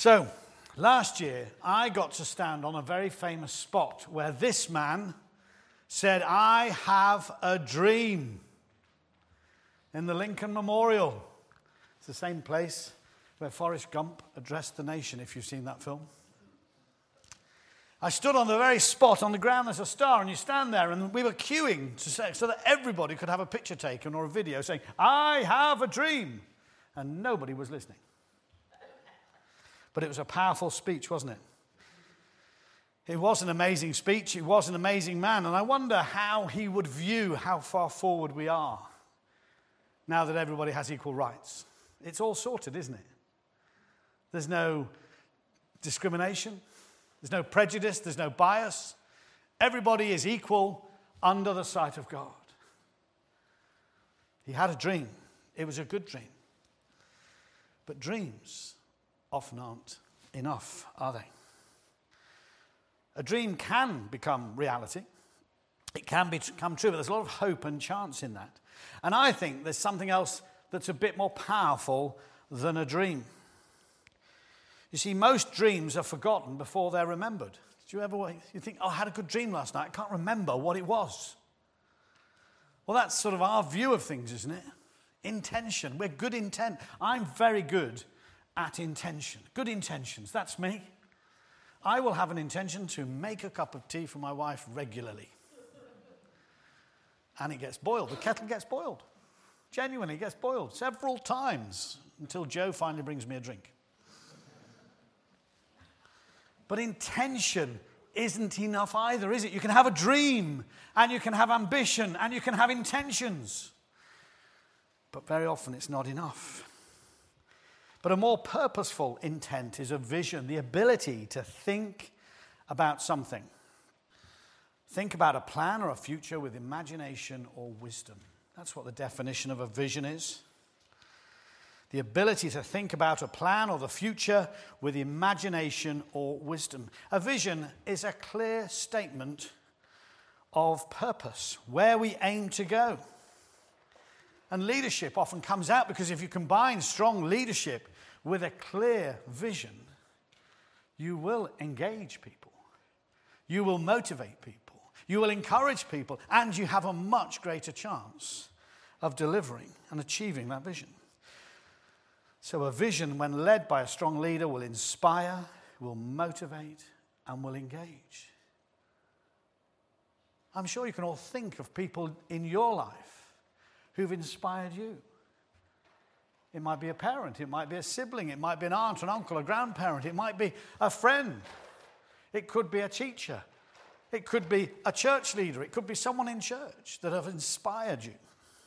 So, last year, I got to stand on a very famous spot where this man said, "I have a dream," in the Lincoln Memorial. It's the same place where Forrest Gump addressed the nation, if you've seen that film. I stood on the very spot on the ground. There's a star, and you stand there, and we were queuing to say, so that everybody could have a picture taken or a video saying, "I have a dream," and nobody was listening. But it was a powerful speech, wasn't it? It was an amazing speech. He was an amazing man, and I wonder how he would view how far forward we are now that everybody has equal rights. It's all sorted, isn't it? There's no discrimination. There's no prejudice. There's no bias. Everybody is equal under the sight of God. He had a dream. It was a good dream. But dreams often aren't enough, are they? A dream can become reality. It can become true, but there's a lot of hope and chance in that. And I think there's something else that's a bit more powerful than a dream. You see, most dreams are forgotten before they're remembered. Do you think, "Oh, I had a good dream last night. I can't remember what it was." Well, that's sort of our view of things, isn't it? Intention. We're good intent. I'm very good at intention. Good intentions. That's me. I will have an intention to make a cup of tea for my wife regularly. And it gets boiled. The kettle gets boiled. Genuinely, it gets boiled several times until Joe finally brings me a drink. But intention isn't enough either, is it? You can have a dream, and you can have ambition, and you can have intentions. But very often it's not enough. But a more purposeful intent is a vision, the ability to think about something. Think about a plan or a future with imagination or wisdom. That's what the definition of a vision is. The ability to think about a plan or the future with imagination or wisdom. A vision is a clear statement of purpose, where we aim to go. And leadership often comes out because if you combine strong leadership with a clear vision, you will engage people. You will motivate people. You will encourage people. And you have a much greater chance of delivering and achieving that vision. So a vision, when led by a strong leader, will inspire, will motivate, and will engage. I'm sure you can all think of people in your life who've inspired you. It might be a parent, it might be a sibling, it might be an aunt, an uncle, a grandparent, it might be a friend, it could be a teacher, it could be a church leader, it could be someone in church that have inspired you.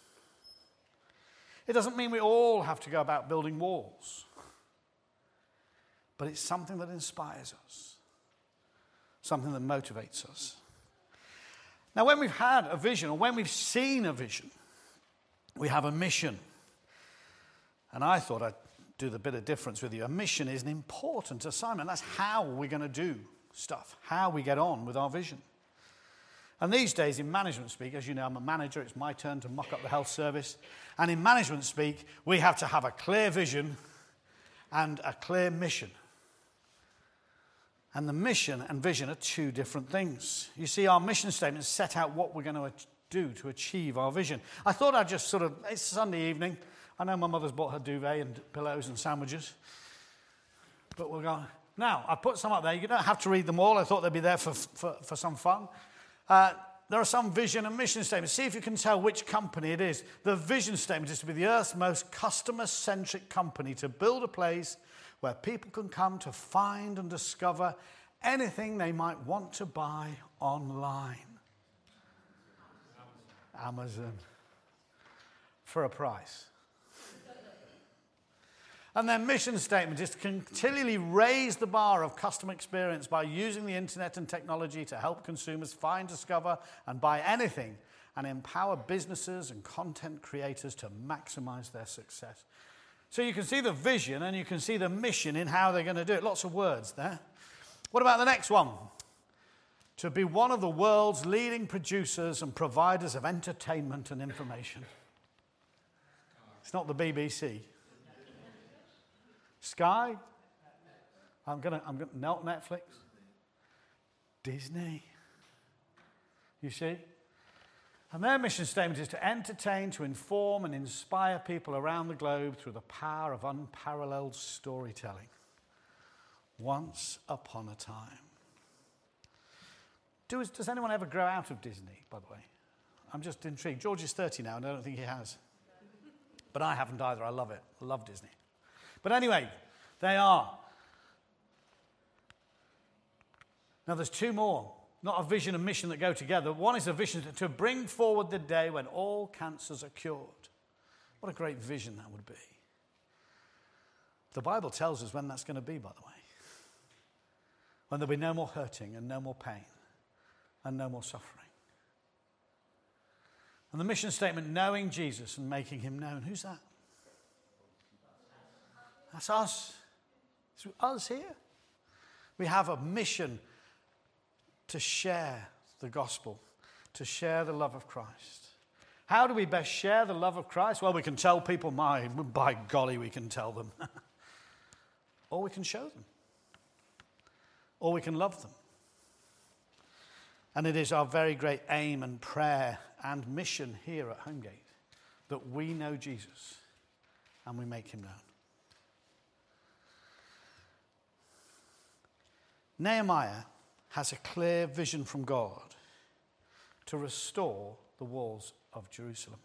It doesn't mean we all have to go about building walls, but it's something that inspires us, something that motivates us. Now, when we've had a vision, or when we've seen a vision, we have a mission. And I thought I'd do the bit of difference with you. A mission is an important assignment. That's how we're going to do stuff, how we get on with our vision. And these days in management speak, as you know, I'm a manager, it's my turn to muck up the health service. And in management speak, we have to have a clear vision and a clear mission. And the mission and vision are two different things. You see, our mission statements set out what we're going to do to achieve our vision. I thought I'd just it's Sunday evening. I know my mother's bought her duvet and pillows and sandwiches. But we're going, now, I put some up there. You don't have to read them all. I thought they'd be there for some fun. There are some vision and mission statements. See if you can tell which company it is. The vision statement is to be the earth's most customer-centric company, to build a place where people can come to find and discover anything they might want to buy online. Amazon. For a price. And their mission statement is to continually raise the bar of customer experience by using the internet and technology to help consumers find, discover, and buy anything, and empower businesses and content creators to maximize their success. So you can see the vision and you can see the mission in how they're going to do it. Lots of words there. What about the next one? To be one of the world's leading producers and providers of entertainment and information. It's not the BBC. Sky? not Netflix. Disney. You see? And their mission statement is to entertain, to inform, and inspire people around the globe through the power of unparalleled storytelling. Once upon a time. Does anyone ever grow out of Disney, by the way? I'm just intrigued. George is 30 now, and I don't think he has. But I haven't either. I love it. I love Disney. But anyway, they are. Now, there's two more. Not a vision and mission that go together. One is a vision to bring forward the day when all cancers are cured. What a great vision that would be. The Bible tells us when that's going to be, by the way. When there'll be no more hurting and no more pain and no more suffering. And the mission statement, knowing Jesus and making him known. Who's that? That's us. It's us here. We have a mission to share the gospel, to share the love of Christ. How do we best share the love of Christ? Well, we can tell people, by golly, we can tell them. Or we can show them. Or we can love them. And it is our very great aim and prayer and mission here at Homegate that we know Jesus and we make him known. Nehemiah has a clear vision from God to restore the walls of Jerusalem.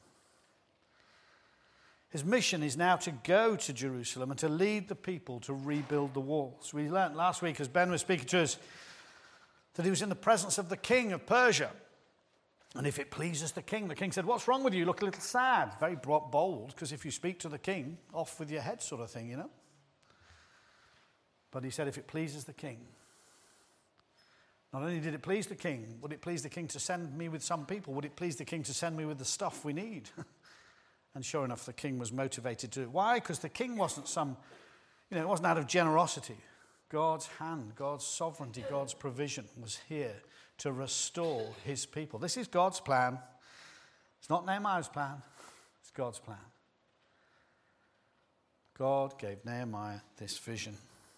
His mission is now to go to Jerusalem and to lead the people to rebuild the walls. We learned last week as Ben was speaking to us that he was in the presence of the king of Persia. And if it pleases the king said, "What's wrong with you? You look a little sad." Very bold, because if you speak to the king, off with your head sort of thing, you know. But he said, if it pleases the king. Not only did it please the king, would it please the king to send me with some people? Would it please the king to send me with the stuff we need? And sure enough, the king was motivated to do it. Why? Because the king wasn't it wasn't out of generosity. God's hand, God's sovereignty, God's provision was here to restore his people. This is God's plan. It's not Nehemiah's plan. It's God's plan. God gave Nehemiah this vision.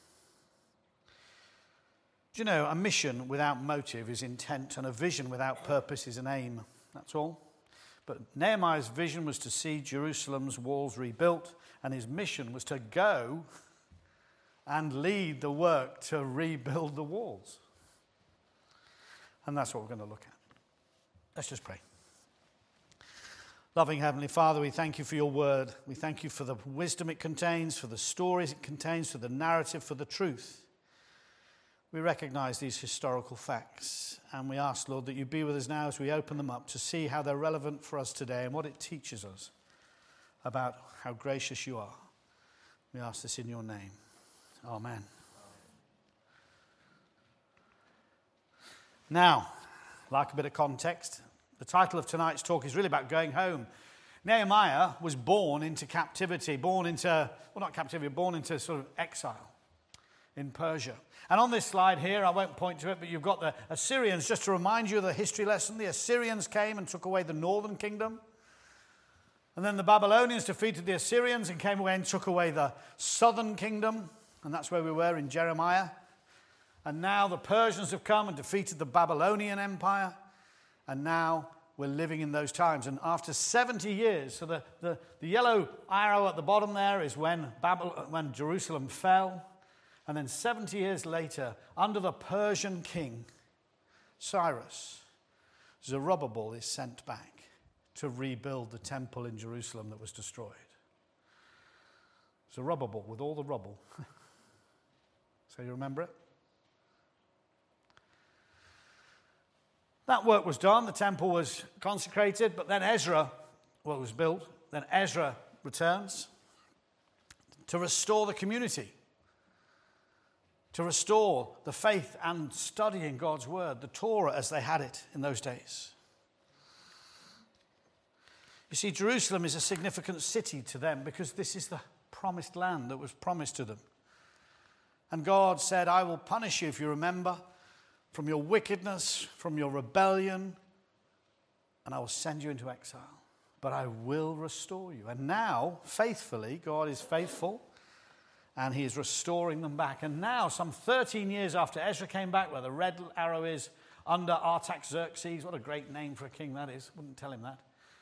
Do you know, a mission without motive is intent, and a vision without purpose is an aim. That's all. But Nehemiah's vision was to see Jerusalem's walls rebuilt, and his mission was to go and lead the work to rebuild the walls. And that's what we're going to look at. Let's just pray. Loving Heavenly Father, we thank you for your word. We thank you for the wisdom it contains, for the stories it contains, for the narrative, for the truth. We recognize these historical facts, and we ask, Lord, that you be with us now as we open them up to see how they're relevant for us today and what it teaches us about how gracious you are. We ask this in your name. Amen. Now, like a bit of context, the title of tonight's talk is really about going home. Nehemiah was born into captivity, born into sort of exile in Persia. And on this slide here, I won't point to it, but you've got the Assyrians. Just to remind you of the history lesson, the Assyrians came and took away the northern kingdom. And then the Babylonians defeated the Assyrians and came away and took away the southern kingdom. And that's where we were in Jeremiah. And now the Persians have come and defeated the Babylonian Empire. And now we're living in those times. And after 70 years, so the yellow arrow at the bottom there is when Jerusalem fell. And then 70 years later, under the Persian king, Cyrus, Zerubbabel is sent back to rebuild the temple in Jerusalem that was destroyed. Zerubbabel with all the rubble. So you remember it? That work was done. The temple was consecrated, but then Ezra was built. Then Ezra returns to restore the community, to restore the faith and studying God's word, the Torah as they had it in those days. You see, Jerusalem is a significant city to them because this is the promised land that was promised to them. And God said, I will punish you, if you remember, from your wickedness, from your rebellion, and I will send you into exile. But I will restore you. And now, faithfully, God is faithful, and he is restoring them back. And now, some 13 years after Ezra came back, where the red arrow is, under Artaxerxes, what a great name for a king that is, wouldn't tell him that,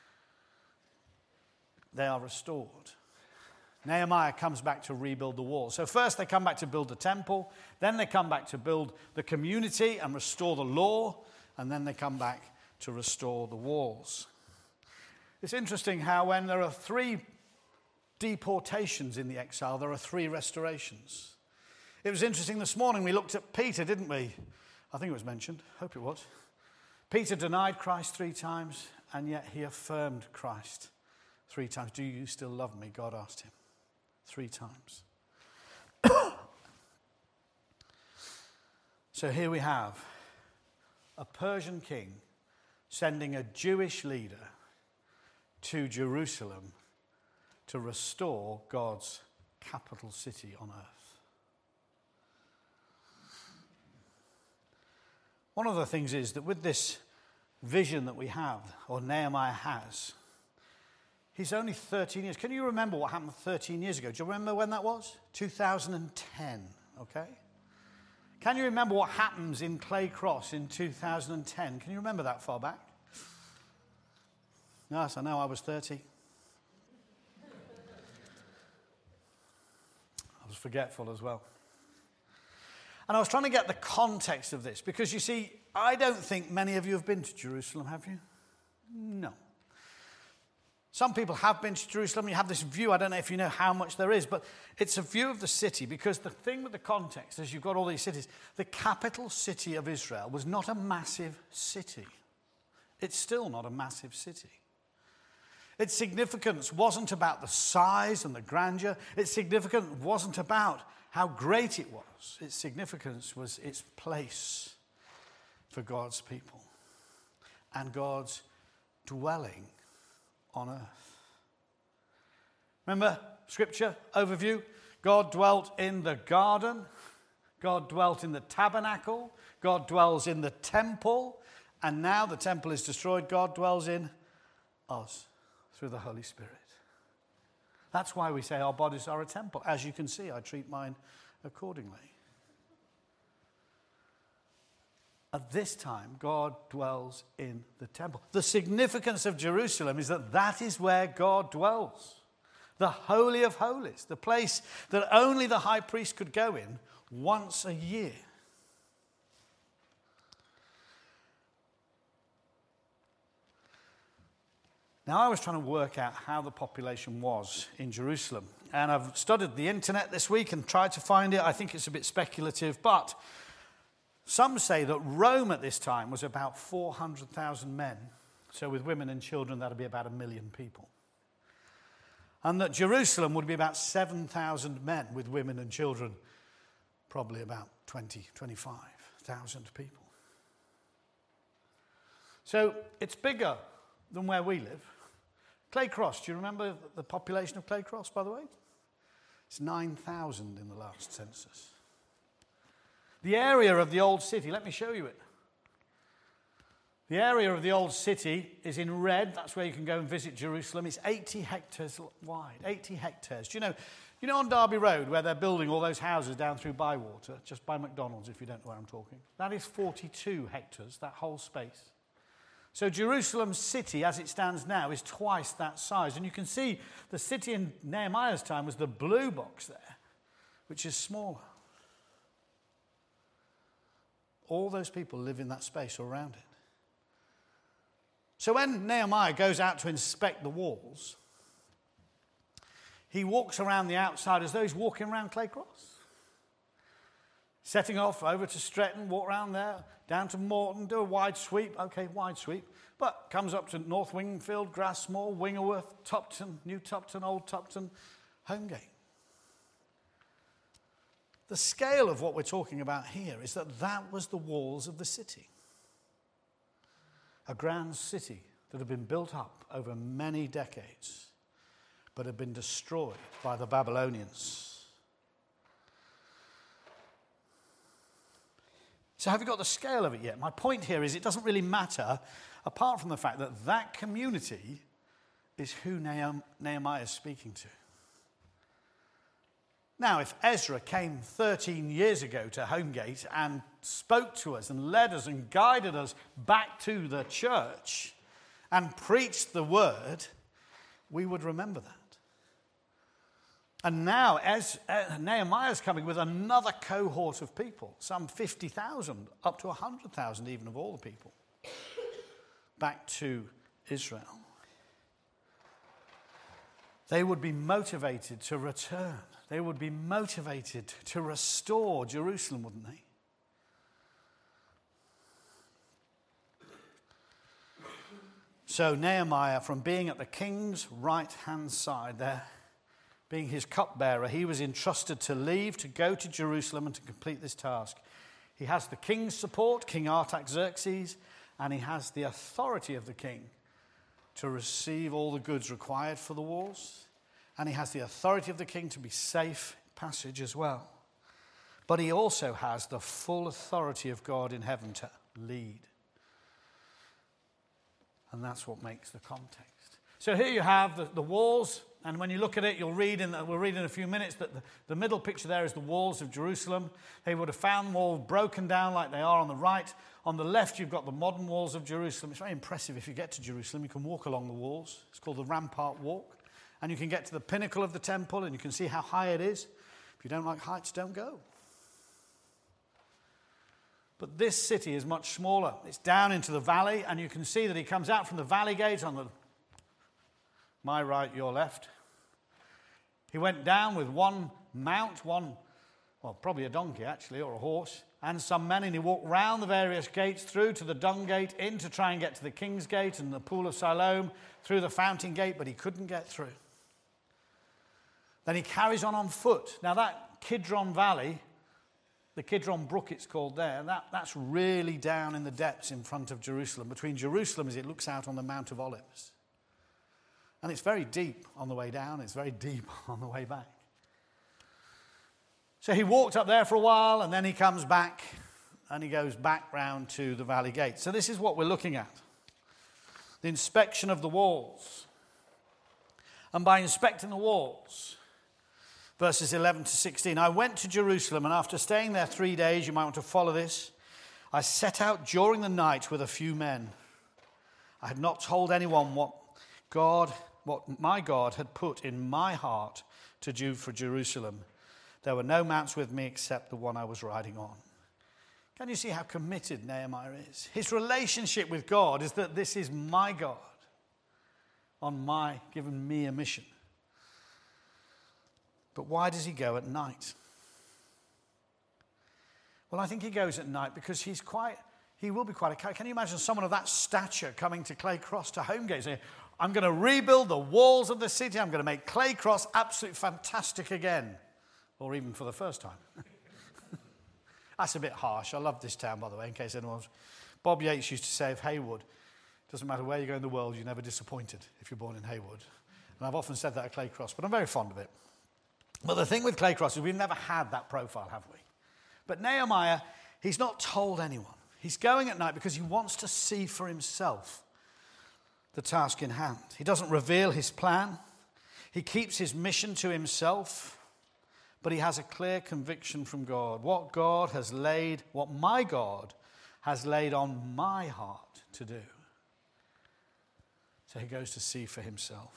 they are restored. Nehemiah comes back to rebuild the wall. So first they come back to build the temple, then they come back to build the community and restore the law, and then they come back to restore the walls. It's interesting how when there are 3 deportations in the exile, there are 3 restorations. It was interesting this morning, we looked at Peter, didn't we? I think it was mentioned, hope it was. Peter denied Christ 3 times, and yet he affirmed Christ 3 times. Do you still love me? God asked him 3 times. So here we have a Persian king sending a Jewish leader to Jerusalem to restore God's capital city on earth. One of the things is that with this vision that we have, or Nehemiah has, he's only 13 years. Can you remember what happened 13 years ago? Do you remember when that was? 2010, okay? Can you remember what happens in Clay Cross in 2010? Can you remember that far back? Yes, I know, I was 30. I was forgetful as well. And I was trying to get the context of this, because you see, I don't think many of you have been to Jerusalem, have you? No. Some people have been to Jerusalem. You have this view. I don't know if you know how much there is, but it's a view of the city, because the thing with the context is you've got all these cities. The capital city of Israel was not a massive city. It's still not a massive city. Its significance wasn't about the size and the grandeur. Its significance wasn't about how great it was. Its significance was its place for God's people and God's dwelling on earth. Remember, scripture overview? God dwelt in the garden. God dwelt in the tabernacle. God dwells in the temple. And now the temple is destroyed. God dwells in us through the Holy Spirit. That's why we say our bodies are a temple. As you can see, I treat mine accordingly. At this time, God dwells in the temple. The significance of Jerusalem is that that is where God dwells. The Holy of Holies, the place that only the high priest could go in once a year. Now, I was trying to work out how the population was in Jerusalem. And I've studied the internet this week and tried to find it. I think it's a bit speculative, but some say that Rome at this time was about 400,000 men. So with women and children, that would be about 1 million people. And that Jerusalem would be about 7,000 men with women and children, probably about 25,000 people. So it's bigger than where we live. Clay Cross, do you remember the population of Clay Cross, by the way? It's 9,000 in the last census. The area of the old city, let me show you it. The area of the old city is in red. That's where you can go and visit Jerusalem. It's 80 hectares wide, 80 hectares. Do you know on Derby Road where they're building all those houses down through Bywater, just by McDonald's, if you don't know where I'm talking? That is 42 hectares, that whole space. So Jerusalem city, as it stands now, is twice that size. And you can see the city in Nehemiah's time was the blue box there, which is smaller. All those people live in that space or around it. So when Nehemiah goes out to inspect the walls, he walks around the outside as though he's walking around Clay Cross. Setting off over to Stretton, walk around there, down to Morton, do a wide sweep. Okay, wide sweep. But comes up to North Wingfield, Grassmore, Wingerworth, Topton, New Topton, Old Topton, Homegate. The scale of what we're talking about here is that was the walls of the city. A grand city that had been built up over many decades, but had been destroyed by the Babylonians. So have you got the scale of it yet? My point here is it doesn't really matter, apart from the fact that that community is who Nehemiah is speaking to. Now, if Ezra came 13 years ago to Homegate and spoke to us and led us and guided us back to the church and preached the word, we would remember that. And now Nehemiah's coming with another cohort of people, some 50,000, up to 100,000 even of all the people, back to Israel. They would be motivated to return. They would be motivated to restore Jerusalem, wouldn't they? So Nehemiah, from being at the king's right-hand side there, being his cupbearer, he was entrusted to leave, to go to Jerusalem and to complete this task. He has the king's support, King Artaxerxes, and he has the authority of the king to receive all the goods required for the walls. And he has the authority of the king to be safe passage as well. But he also has the full authority of God in heaven to lead. And that's what makes the context. So here you have the walls, and when you look at it, we'll read in a few minutes that the middle picture there is the walls of Jerusalem. They would have found them all broken down like they are on the right. On the left, you've got the modern walls of Jerusalem. It's very impressive. If you get to Jerusalem, you can walk along the walls. It's called the Rampart Walk. And you can get to the pinnacle of the temple, and you can see how high it is. If you don't like heights, don't go. But this city is much smaller. It's down into the valley, and you can see that he comes out from the valley gate on my right, your left. He went down with one mount, probably a donkey actually, or a horse, and some men, and he walked round the various gates through to the Dung Gate, in to try and get to the King's Gate and the Pool of Siloam, through the Fountain Gate, but he couldn't get through. Then he carries on foot. Now that Kidron Valley, the Kidron Brook it's called there, that's really down in the depths in front of Jerusalem, between Jerusalem as it looks out on the Mount of Olives. And it's very deep on the way down, it's very deep on the way back. So he walked up there for a while, and then he comes back, and he goes back round to the Valley Gate. So this is what we're looking at. The inspection of the walls. And by inspecting the walls, verses 11 to 16, I went to Jerusalem, and after staying there 3 days, you might want to follow this, I set out during the night with a few men. I had not told anyone what my God had put in my heart to do for Jerusalem. There were no mounts with me except the one I was riding on. Can you see how committed Nehemiah is? His relationship with God is that this is my God giving me a mission. But why does he go at night? Well, I think he goes at night because he will be quite a... Can you imagine someone of that stature coming to Clay Cross, to Homegate, saying, I'm going to rebuild the walls of the city, I'm going to make Clay Cross absolutely fantastic again. Or even for the first time. That's a bit harsh. I love this town, by the way, in case anyone's... Bob Yates used to say of Haywood, doesn't matter where you go in the world, you're never disappointed if you're born in Haywood. And I've often said that at Clay Cross, but I'm very fond of it. But the thing with Clay Cross is we've never had that profile, have we? But Nehemiah, he's not told anyone. He's going at night because he wants to see for himself the task in hand. He doesn't reveal his plan. He keeps his mission to himself. But he has a clear conviction from God. What my God has laid on my heart to do. So he goes to see for himself.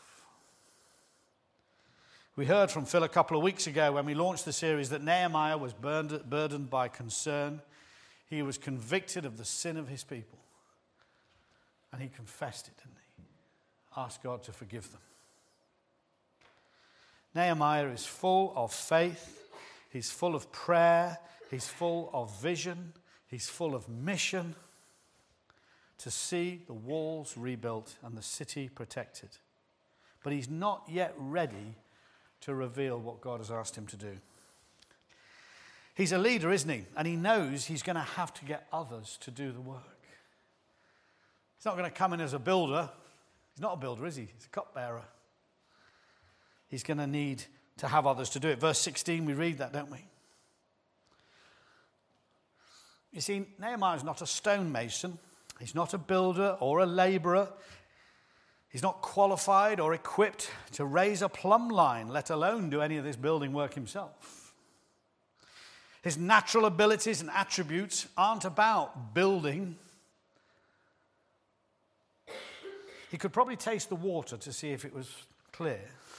We heard from Phil a couple of weeks ago when we launched the series that Nehemiah was burdened by concern. He was convicted of the sin of his people. And he confessed it, didn't he? Asked God to forgive them. Nehemiah is full of faith, he's full of prayer, he's full of vision, he's full of mission to see the walls rebuilt and the city protected. But he's not yet ready to reveal what God has asked him to do. He's a leader, isn't he? And he knows he's going to have to get others to do the work. He's not going to come in as a builder. He's not a builder, is he? He's a cupbearer. He's going to need to have others to do it. Verse 16, we read that, don't we? You see, Nehemiah is not a stonemason. He's not a builder or a labourer. He's not qualified or equipped to raise a plumb line, let alone do any of this building work himself. His natural abilities and attributes aren't about building. He could probably taste the water to see if it was clear.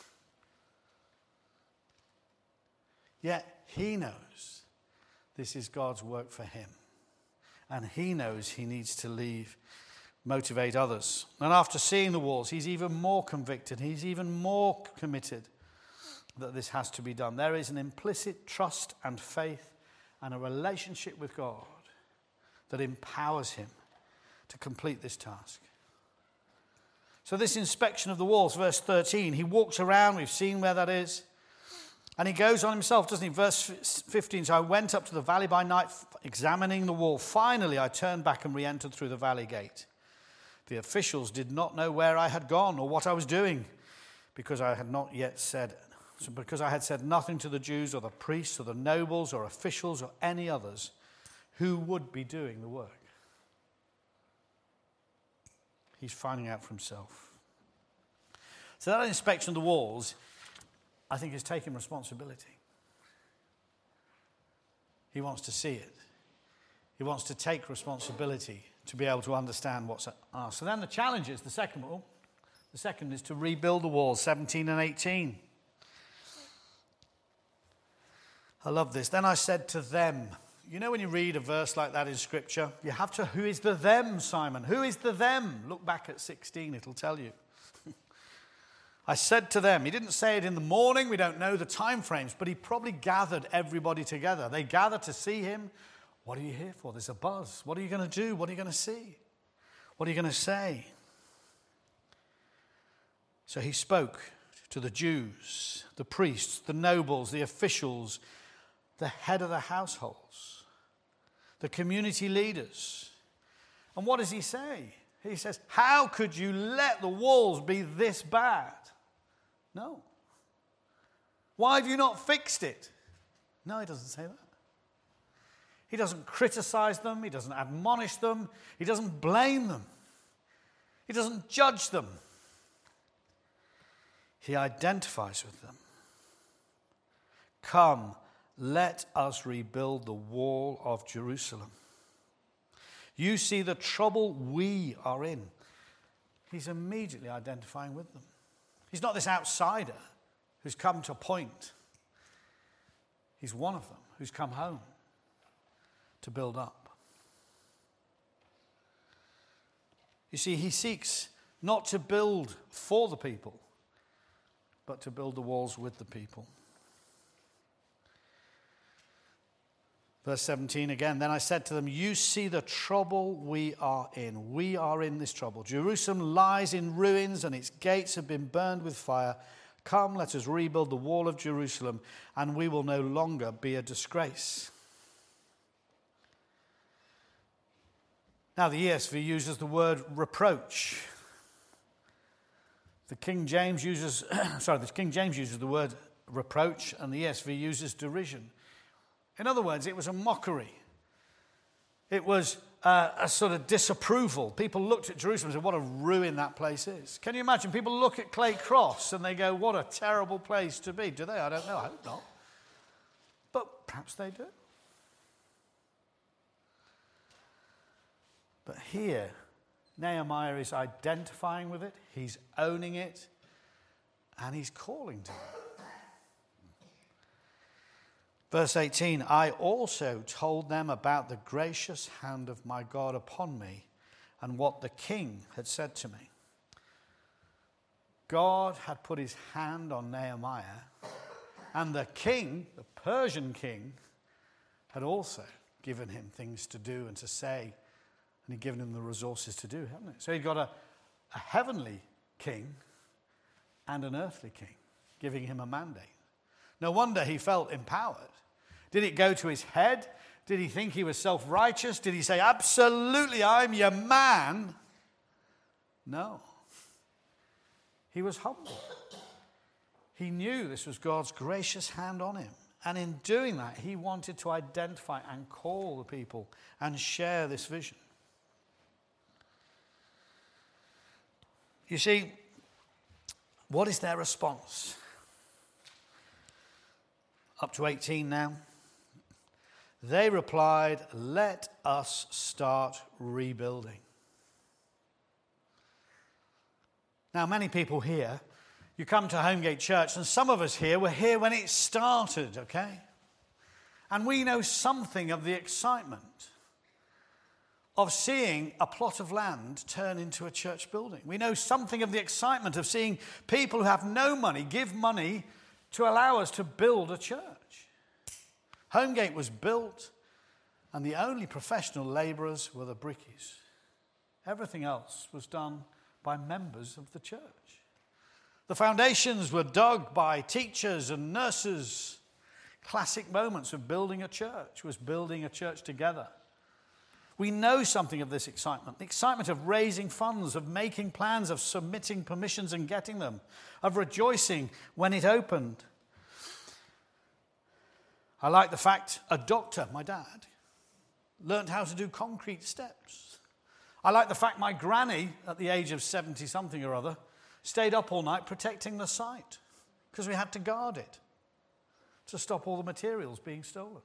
Yet he knows this is God's work for him. And he knows he needs to motivate others. And after seeing the walls, he's even more convicted. He's even more committed that this has to be done. There is an implicit trust and faith and a relationship with God that empowers him to complete this task. So this inspection of the walls, verse 13, he walks around, we've seen where that is, and he goes on himself, doesn't he? Verse 15, so I went up to the valley by night, examining the wall. Finally, I turned back and re-entered through the valley gate. The officials did not know where I had gone or what I was doing, because I had said nothing to the Jews or the priests or the nobles or officials or any others who would be doing the work. He's finding out for himself. So that inspection of the walls, I think, is taking responsibility. He wants to see it. He wants to take responsibility to be able to understand what's asked. So then the challenge is, the second is to rebuild the walls, 17 and 18. I love this. Then I said to them, you know when you read a verse like that in Scripture, you have to, who is the them, Simon? Who is the them? Look back at 16, it'll tell you. I said to them, he didn't say it in the morning, we don't know the time frames, but he probably gathered everybody together. They gathered to see him. What are you here for? There's a buzz. What are you going to do? What are you going to see? What are you going to say? So he spoke to the Jews, the priests, the nobles, the officials, the head of the households, the community leaders. And what does he say? He says, how could you let the walls be this bad? No. Why have you not fixed it? No, he doesn't say that. He doesn't criticize them. He doesn't admonish them. He doesn't blame them. He doesn't judge them. He identifies with them. Come, let us rebuild the wall of Jerusalem. You see the trouble we are in. He's immediately identifying with them. He's not this outsider who's come to a point. He's one of them who's come home to build up. You see, he seeks not to build for the people, but to build the walls with the people. Verse 17 again, then I said to them, you see the trouble we are in. We are in this trouble. Jerusalem lies in ruins and its gates have been burned with fire. Come, let us rebuild the wall of Jerusalem and we will no longer be a disgrace. Now the ESV uses the word reproach. The King James uses the word reproach and the ESV uses derision. In other words, it was a mockery. It was a sort of disapproval. People looked at Jerusalem and said, what a ruin that place is. Can you imagine? People look at Clay Cross and they go, what a terrible place to be. Do they? I don't know. I hope not. But perhaps they do. But here, Nehemiah is identifying with it. He's owning it. And he's calling to it. Verse 18, I also told them about the gracious hand of my God upon me and what the king had said to me. God had put his hand on Nehemiah, and the king, the Persian king, had also given him things to do and to say, and he'd given him the resources to do, hadn't he? So he'd got a heavenly king and an earthly king giving him a mandate. No wonder he felt empowered. Did it go to his head? Did he think he was self-righteous? Did he say, absolutely, I'm your man? No. He was humble. He knew this was God's gracious hand on him. And in doing that, he wanted to identify and call the people and share this vision. You see, what is their response? Up to 18 now. They replied, "Let us start rebuilding." Now, many people here, you come to Homegate Church, and some of us here were here when it started, okay? And we know something of the excitement of seeing a plot of land turn into a church building. We know something of the excitement of seeing people who have no money give money to allow us to build a church. Homegate was built, and the only professional labourers were the brickies. Everything else was done by members of the church. The foundations were dug by teachers and nurses. Classic moments of building a church was building a church together. We know something of this excitement. The excitement of raising funds, of making plans, of submitting permissions and getting them, of rejoicing when it opened. I like the fact a doctor, my dad, learned how to do concrete steps. I like the fact my granny, at the age of 70-something or other, stayed up all night protecting the site because we had to guard it to stop all the materials being stolen.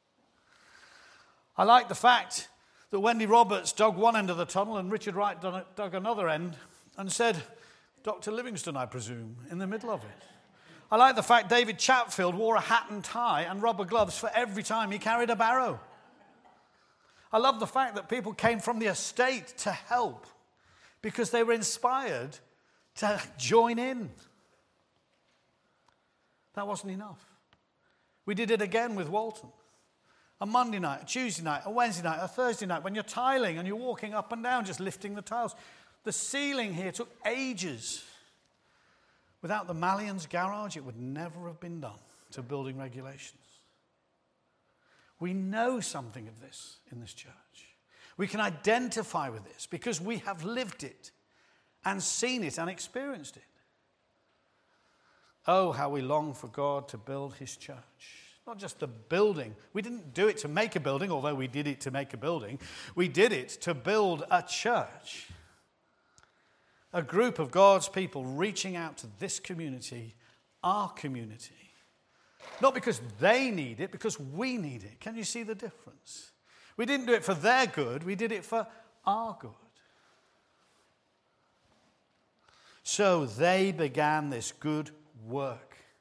I like the fact that Wendy Roberts dug one end of the tunnel and Richard Wright dug another end and said, "Dr. Livingston, I presume," in the middle of it. I like the fact David Chatfield wore a hat and tie and rubber gloves for every time he carried a barrow. I love the fact that people came from the estate to help because they were inspired to join in. That wasn't enough. We did it again with Walton. A Monday night, a Tuesday night, a Wednesday night, a Thursday night, when you're tiling and you're walking up and down, just lifting the tiles. The ceiling here took ages. Without the Mallions garage, it would never have been done to building regulations. We know something of this in this church. We can identify with this because we have lived it and seen it and experienced it. Oh, how we long for God to build his church. Not just the building. We didn't do it to make a building, although we did it to make a building. We did it to build a church. A group of God's people reaching out to this community, our community. Not because they need it, because we need it. Can you see the difference? We didn't do it for their good, we did it for our good. So they began this good work.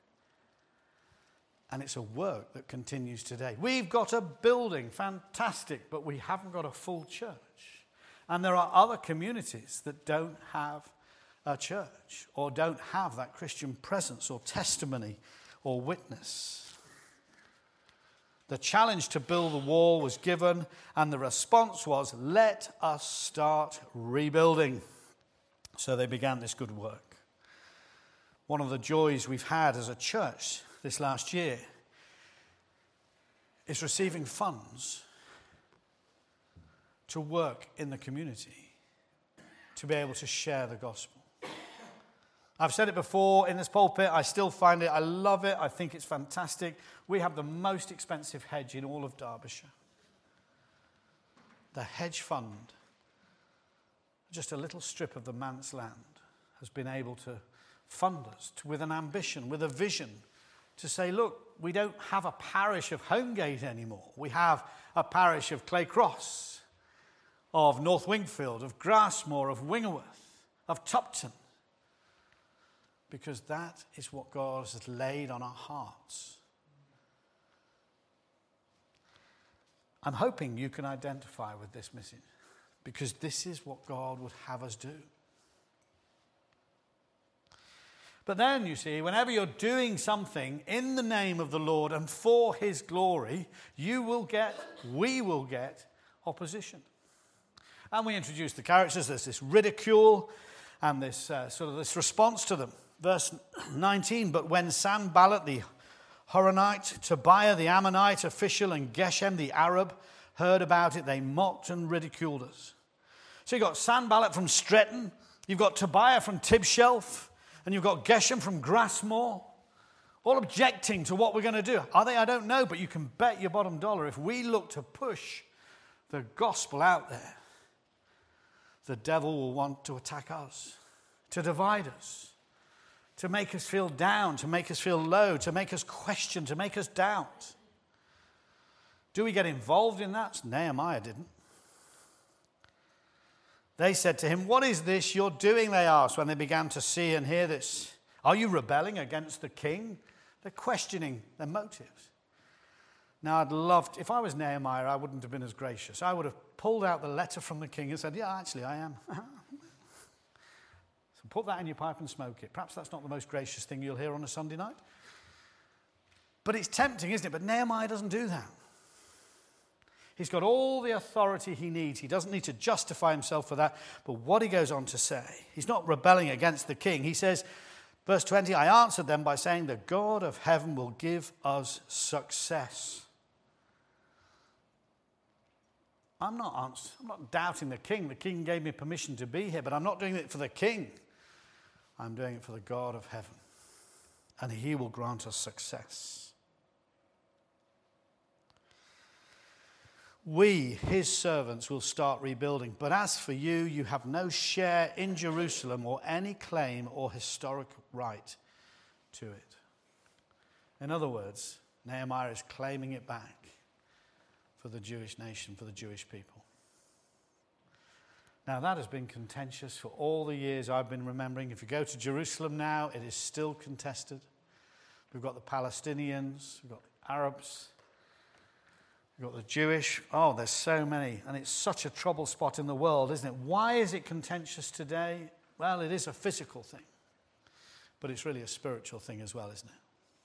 And it's a work that continues today. We've got a building, fantastic, but we haven't got a full church. And there are other communities that don't have a church or don't have that Christian presence or testimony or witness. The challenge to build a wall was given, and the response was, "Let us start rebuilding." So they began this good work. One of the joys we've had as a church this last year is receiving funds to work in the community, to be able to share the gospel. I've said it before in this pulpit, I still find it, I love it, I think it's fantastic. We have the most expensive hedge in all of Derbyshire. The hedge fund, just a little strip of the manse land, has been able to fund us with an ambition, with a vision, to say, look, we don't have a parish of Homegate anymore. We have a parish of Claycross, of North Wingfield, of Grassmore, of Wingerworth, of Tupton. Because that is what God has laid on our hearts. I'm hoping you can identify with this message, because this is what God would have us do. But then, you see, whenever you're doing something in the name of the Lord and for his glory, we will get opposition. And we introduce the characters. There's this ridicule and this this response to them. Verse 19, but when Sanballat the Horonite, Tobiah the Ammonite official, and Geshem the Arab heard about it, they mocked and ridiculed us. So you've got Sanballat from Stretton, you've got Tobiah from Tibshelf, and you've got Geshem from Grassmore, all objecting to what we're going to do. Are they? I don't know, but you can bet your bottom dollar if we look to push the gospel out there, the devil will want to attack us, to divide us, to make us feel down, to make us feel low, to make us question, to make us doubt, Do we get involved in that? Nehemiah didn't. They said to him, "What is this you're doing?" they asked when they began to see and hear this. "Are you rebelling against the king?" They're questioning their motives. Now, if I was Nehemiah, I wouldn't have been as gracious. I would have pulled out the letter from the king and said, "Yeah, actually, I am." So put that in your pipe and smoke it. Perhaps that's not the most gracious thing you'll hear on a Sunday night. But it's tempting, isn't it? But Nehemiah doesn't do that. He's got all the authority he needs. He doesn't need to justify himself for that. But what he goes on to say, he's not rebelling against the king. He says, verse 20, "I answered them by saying, the God of heaven will give us success." I'm not doubting the king. The king gave me permission to be here, but I'm not doing it for the king. I'm doing it for the God of heaven. And he will grant us success. We, his servants, will start rebuilding. But as for you, you have no share in Jerusalem or any claim or historic right to it. In other words, Nehemiah is claiming it back for the Jewish nation, for the Jewish people. Now, that has been contentious for all the years I've been remembering. If you go to Jerusalem now, it is still contested. We've got the Palestinians, we've got the Arabs, we've got the Jewish. Oh, there's so many. And it's such a trouble spot in the world, isn't it? Why is it contentious today? Well, it is a physical thing. But it's really a spiritual thing as well, isn't it?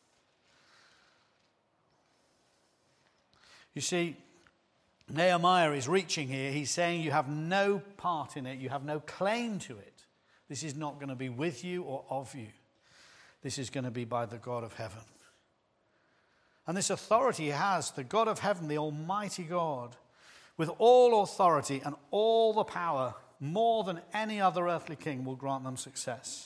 You see, Nehemiah is reaching here. He's saying you have no part in it. You have no claim to it. This is not going to be with you or of you. This is going to be by the God of heaven. And this authority he has, the God of heaven, the Almighty God, with all authority and all the power, more than any other earthly king, will grant them success.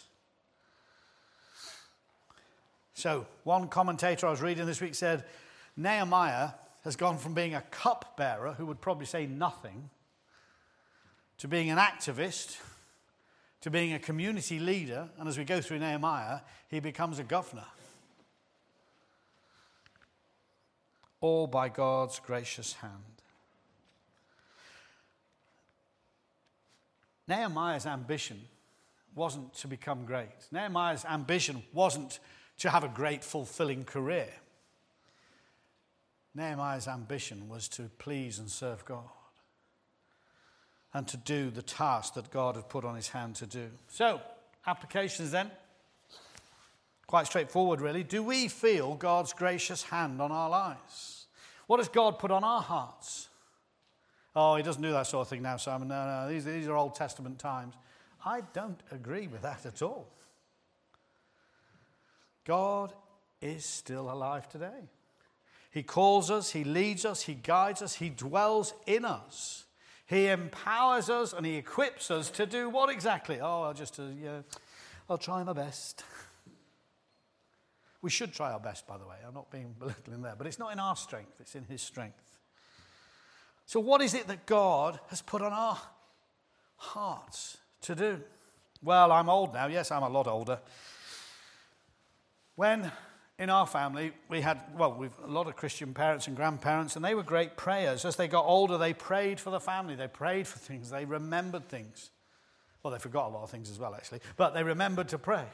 So, one commentator I was reading this week said, Nehemiah has gone from being a cupbearer, who would probably say nothing, to being an activist, to being a community leader, and as we go through Nehemiah, he becomes a governor. All by God's gracious hand. Nehemiah's ambition wasn't to become great. Nehemiah's ambition wasn't to have a great, fulfilling career. Nehemiah's ambition was to please and serve God and to do the task that God had put on his hand to do. So, applications then. Quite straightforward, really. Do we feel God's gracious hand on our lives? What has God put on our hearts? Oh, he doesn't do that sort of thing now, Simon. No, these are Old Testament times. I don't agree with that at all. God is still alive today. He calls us, he leads us, he guides us, he dwells in us. He empowers us and he equips us to do what exactly? Oh, I'll try my best. We should try our best, by the way. I'm not being belittling there. But it's not in our strength, it's in his strength. So what is it that God has put on our hearts to do? Well, I'm old now. Yes, I'm a lot older. When in our family we've a lot of Christian parents and grandparents, and they were great prayers. As they got older, they prayed for the family. They prayed for things. They remembered things. Well, they forgot a lot of things as well, actually. But they remembered to pray.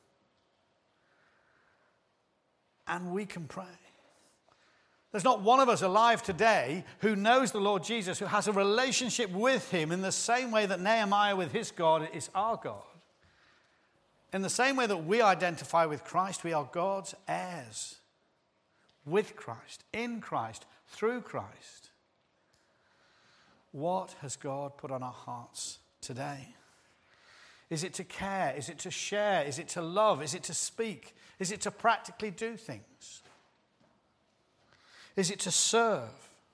And we can pray. There's not one of us alive today who knows the Lord Jesus, who has a relationship with him in the same way that Nehemiah with his God is our God. In the same way that we identify with Christ, we are God's heirs. With Christ, in Christ, through Christ. What has God put on our hearts today? Is it to care? Is it to share? Is it to love? Is it to speak? Is it to practically do things? Is it to serve?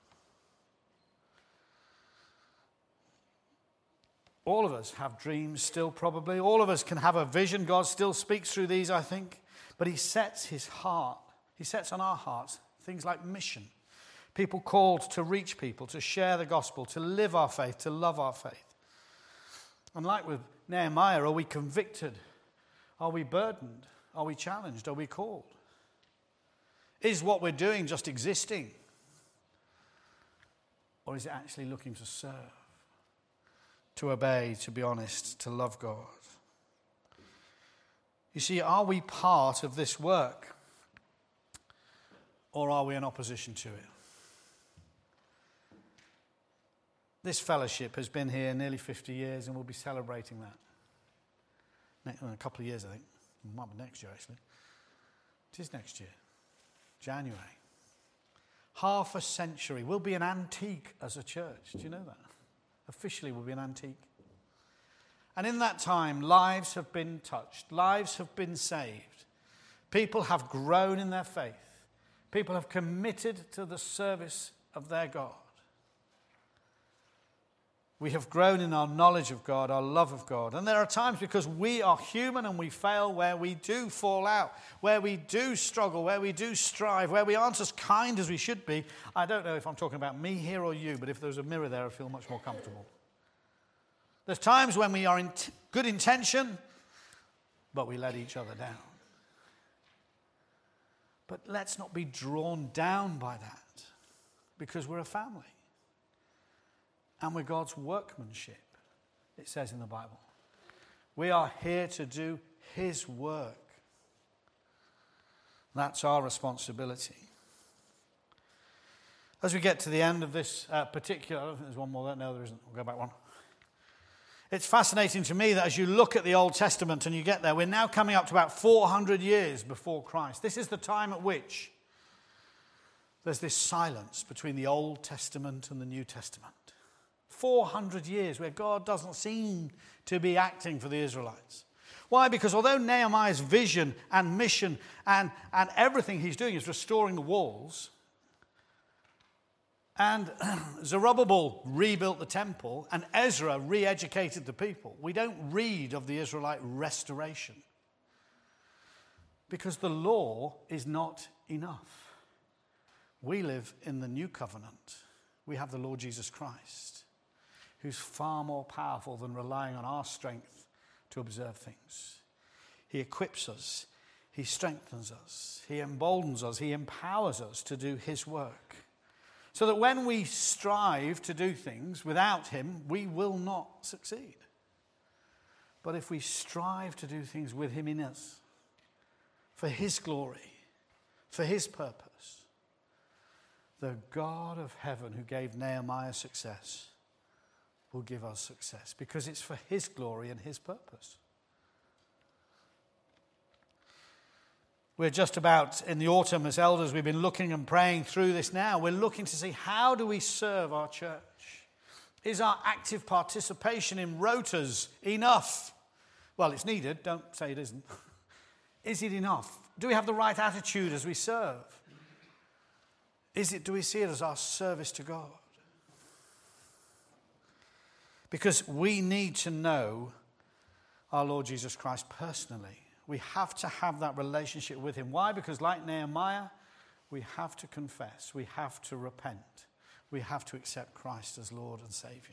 All of us have dreams still, probably. All of us can have a vision. God still speaks through these, I think. But he sets on our hearts things like mission. People called to reach people, to share the gospel, to live our faith, to love our faith. And like with Nehemiah, are we convicted? Are we burdened? Are we challenged? Are we called? Is what we're doing just existing? Or is it actually looking to serve, to obey, to be honest, to love God? You see, are we part of this work? Or are we in opposition to it? This fellowship has been here nearly 50 years and we'll be celebrating that. In a couple of years, I think. It might be next year, actually. It is next year. January. Half a century. We'll be an antique as a church. Do you know that? Officially, we'll be an antique. And in that time, lives have been touched. Lives have been saved. People have grown in their faith. People have committed to the service of their God. We have grown in our knowledge of God, our love of God. And there are times, because we are human and we fail, where we do fall out, where we do struggle, where we do strive, where we aren't as kind as we should be. I don't know if I'm talking about me here or you, but if there's a mirror there, I feel much more comfortable. There's times when we are in good intention, but we let each other down. But let's not be drawn down by that, because we're a family. And we're God's workmanship, it says in the Bible. We are here to do His work. That's our responsibility. As we get to the end of this particular, I don't think there's one more there. No, there isn't. We'll go back one. It's fascinating to me that as you look at the Old Testament and you get there, we're now coming up to about 400 years before Christ. This is the time at which there's this silence between the Old Testament and the New Testament. 400 years where God doesn't seem to be acting for the Israelites. Why? Because although Nehemiah's vision and mission and everything he's doing is restoring the walls, and Zerubbabel rebuilt the temple, and Ezra re-educated the people, we don't read of the Israelite restoration. Because the law is not enough. We live in the new covenant. We have the Lord Jesus Christ, who's far more powerful than relying on our strength to observe things. He equips us. He strengthens us. He emboldens us. He empowers us to do His work. So that when we strive to do things without Him, we will not succeed. But if we strive to do things with Him in us, for His glory, for His purpose, the God of heaven who gave Nehemiah success will give us success, because it's for His glory and His purpose. We're just about in the autumn as elders, we've been looking and praying through this now. We're looking to see, how do we serve our church? Is our active participation in rotas enough? Well, it's needed. Don't say it isn't. Is it enough? Do we have the right attitude as we serve? Do we see it as our service to God? Because we need to know our Lord Jesus Christ personally. We have to have that relationship with Him. Why? Because like Nehemiah, we have to confess. We have to repent. We have to accept Christ as Lord and Savior.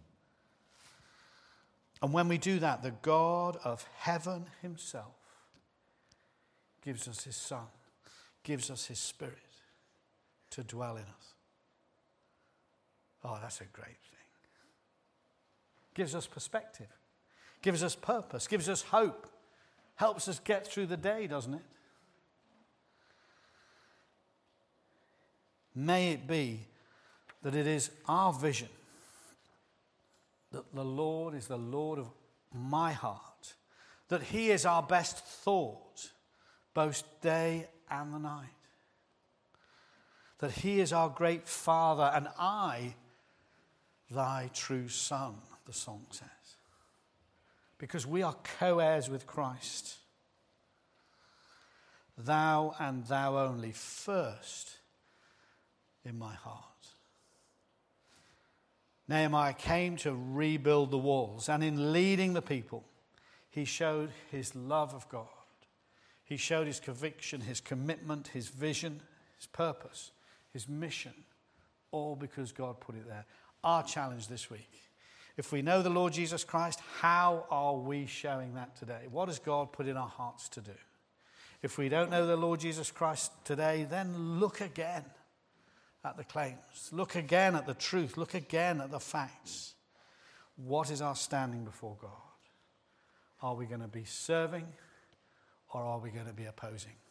And when we do that, the God of heaven Himself gives us His Son, gives us His Spirit to dwell in us. Oh, that's a great thing. Gives us perspective, gives us purpose, gives us hope, helps us get through the day, doesn't it? May it be that it is our vision that the Lord is the Lord of my heart, that He is our best thought, both day and the night, that He is our great Father, and I, thy true Son, the song says. Because we are co-heirs with Christ. Thou and thou only first in my heart. Nehemiah came to rebuild the walls, and in leading the people, he showed his love of God. He showed his conviction, his commitment, his vision, his purpose, his mission, all because God put it there. Our challenge this week: if we know the Lord Jesus Christ, how are we showing that today? What has God put in our hearts to do? If we don't know the Lord Jesus Christ today, then look again. at the claims. Look again at the truth. Look again at the facts. What is our standing before God? Are we going to be serving or are we going to be opposing?